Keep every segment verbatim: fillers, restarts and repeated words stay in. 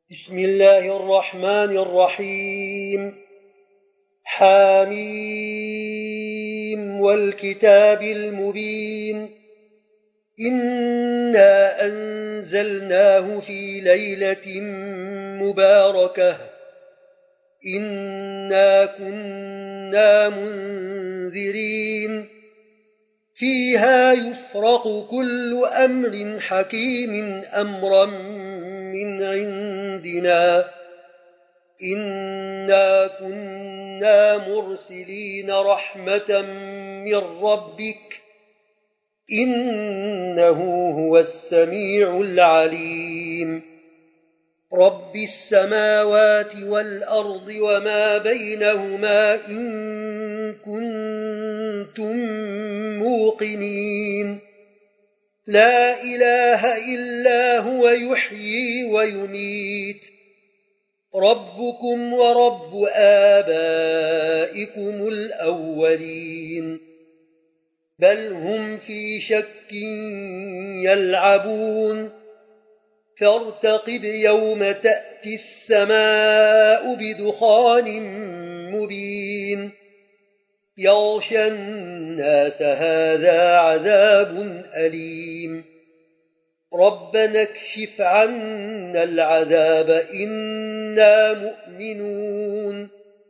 بسم الله الرحمن الرحيم. حاميم والكتاب المبين. إنا أنزلناه في ليلة مباركة إنا كنا منذرين فيها يفرق كل أمر حكيم أمرا من عندنا إنا كنا مرسلين رحمة من ربك إنه هو السميع العليم. رب السماوات والأرض وما بينهما إن كنتم موقنين لا إله إلا هو يحيي ويميت ربكم ورب آبائكم الأولين بل هم في شك يلعبون فارتقب يوم تأتي السماء بدخان مبين يغشى الناس هذا عذاب أليم ربنا اكشف عنا العذاب إنا مؤمنون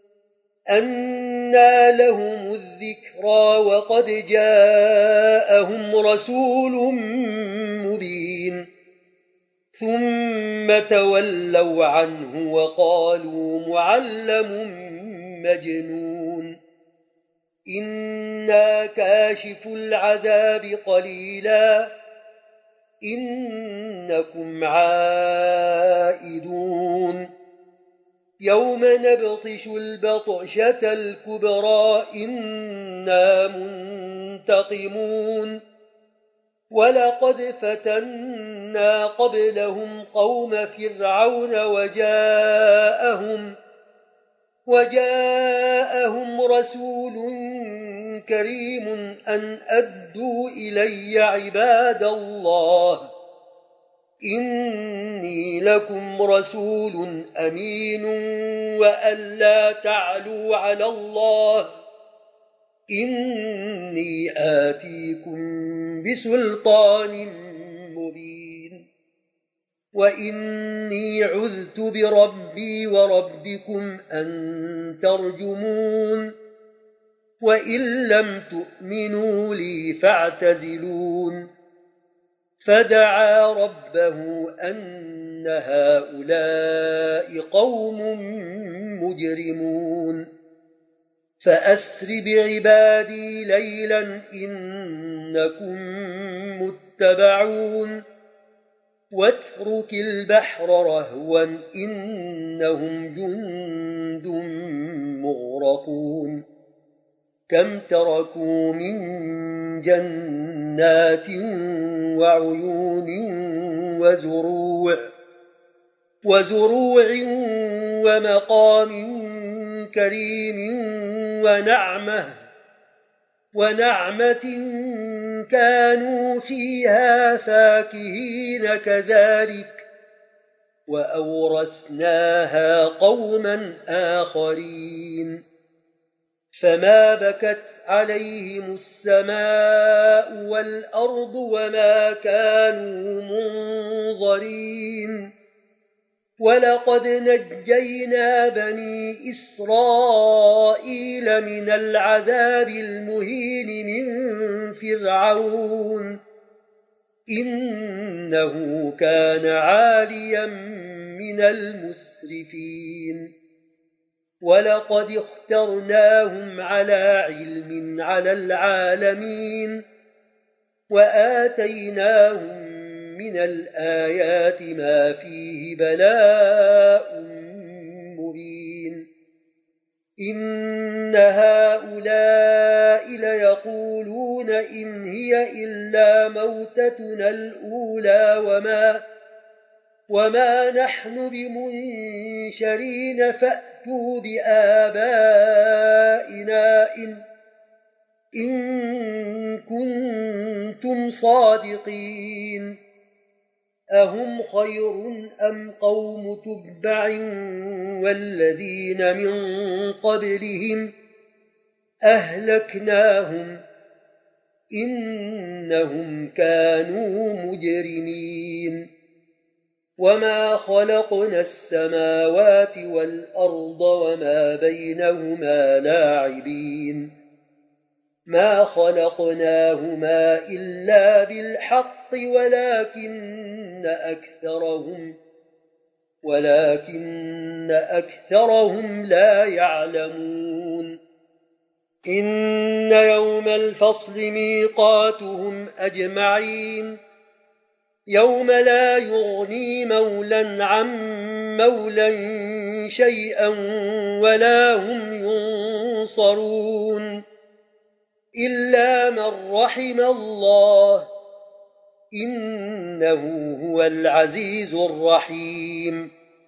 أنى لهم الذكرى وقد جاءهم رسول مبين ثم تولوا عنه وقالوا معلم مجنون إنا كاشف العذاب قليلا إنكم عائدون يوم نبطش البطشة الكبرى إنا منتقمون ولقد فتنا قبلهم قوم فرعون وجاءهم وجاءهم رسول كريم أن أدوا إلي عباد الله إني لكم رسول أمين وأن لا تعلوا على الله إني آتيكم بسلطان مبين وإني عذت بربي وربكم أن ترجمون وإن لم تؤمنوا لي فاعتزلون فدعا ربه أن هؤلاء قوم مجرمون فأسر بعبادي ليلا إنكم متبعون واترك البحر رهوا إنهم جند مغرقون كم تركوا من جنات وعيون وزروع وزروع ومقام كريم ونعمة ونعمة كانوا فيها فاكهين كذلك وأورثناها قوما آخرين فما بكت عليهم السماء والأرض وما كانوا منظرين ولقد نجينا بني إسرائيل من العذاب المهين من فرعون إنه كان عاليا من المسرفين ولقد اخترناهم على علم على العالمين وآتيناهم من الآيات ما فيه بلاء مبين إن هؤلاء ليقولون إن هي إلا موتتنا الأولى وما, وما نحن بمنشرين فأتوا بآبائنا إن, إن كنتم صادقين أهم خير أم قوم تبع والذين من قبلهم أهلكناهم إنهم كانوا مجرمين وما خلقنا السماوات والأرض وما بينهما لاعبين ما خلقناهما إلا بالحق ولكن أكثرهم ولكن أكثرهم لا يعلمون إن يوم الفصل ميقاتهم أجمعين يوم لا يغني مولا عن مولا شيئا ولا هم ينصرون إلا من رحم الله إنه هو العزيز الرحيم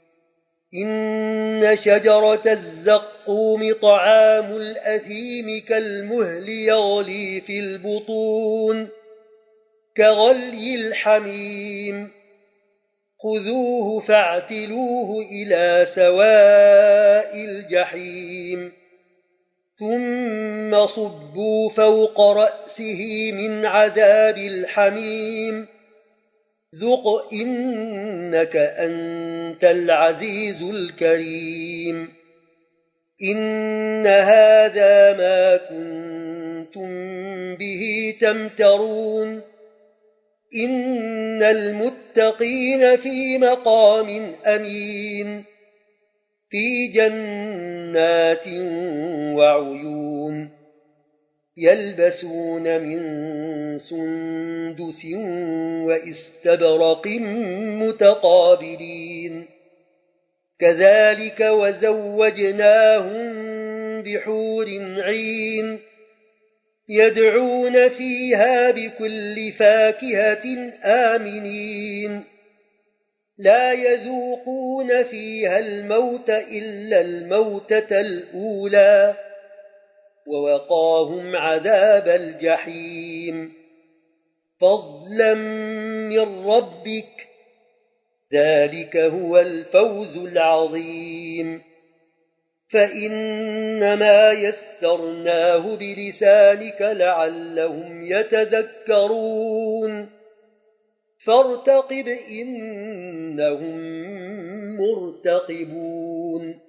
إن شجرة الزقوم طعام الأثيم كالمهل يغلي في البطون كغلي الحميم خذوه فاعتلوه إلى سواء الجحيم ثم صبوا فوق رأسه من عذاب الحميم ذق إنك أنت العزيز الكريم إن هذا ما كنتم به تمترون إن المتقين في مقام أمين في جنات وعيون يلبسون من سندس وإستبرق متقابلين كذلك وزوجناهم بحور عين يدعون فيها بكل فاكهة آمنين لا يذوقون فيها الموت إلا الموتة الأولى ووقاهم عذاب الجحيم فضلا من ربك ذلك هو الفوز العظيم فإنما يسرناه بلسانك لعلهم يتذكرون فارتقب إنهم مرتقبون